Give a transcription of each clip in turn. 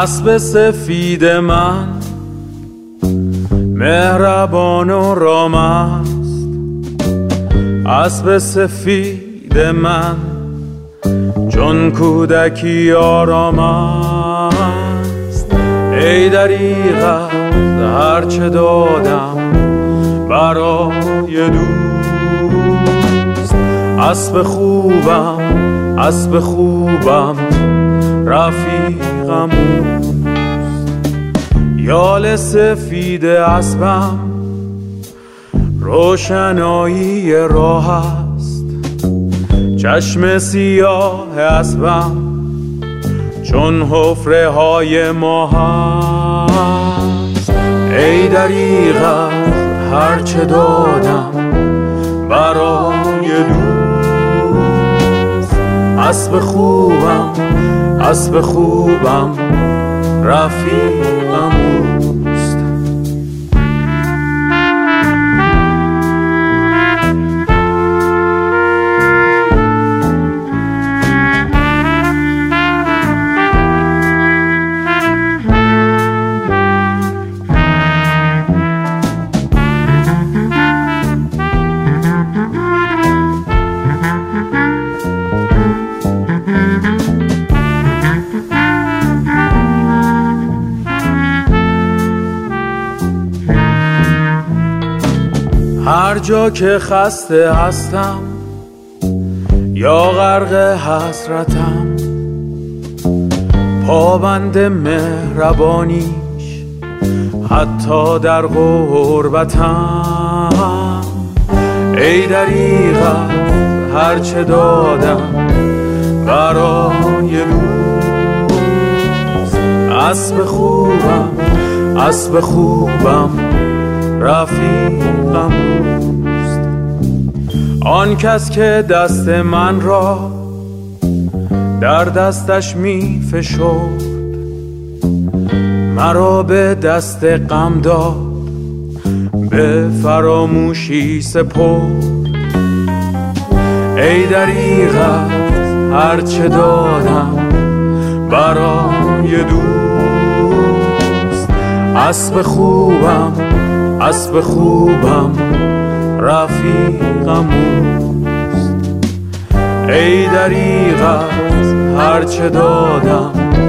اسب سفید من مهربان و رام است، اسب سفید من چون کودکی آرام است. ای دریغ از هرچه دادم برای دوست، اسب خوبم اسب خوبم رفیقم اوست. یال سفید اسبم روشنایی راه است، چشم سیاه اسبم چون حفره های ماه است. ای دریغ از هرچه دادم برای دوست، اسب خوبم اسب خوبم رفیقم اوست. هر جا که خسته هستم یا غرق حسرتم، پابند مهربانیش حتی در غربتم. ای دریغ از هرچه دادم برای دوست، اسب خوبم اسب خوبم رفیقم اوست. آن کس که دست من را در دستش می فشرد، مرا به دست غم داد به فراموشی سپرد. ای دریغ از هرچه دادم برای دوست، اسب خوبم اسب خوبم رفیقم اوست. ای دریغ از هرچه دادم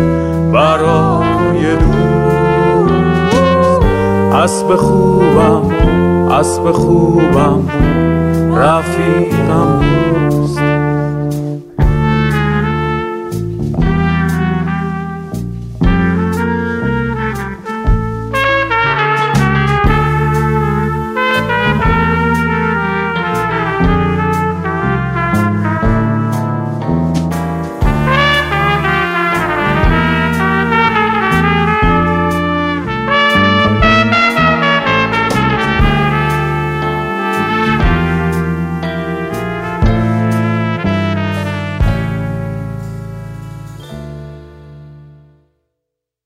برای دوست، اسب خوبم اسب خوبم رفیقم اوست.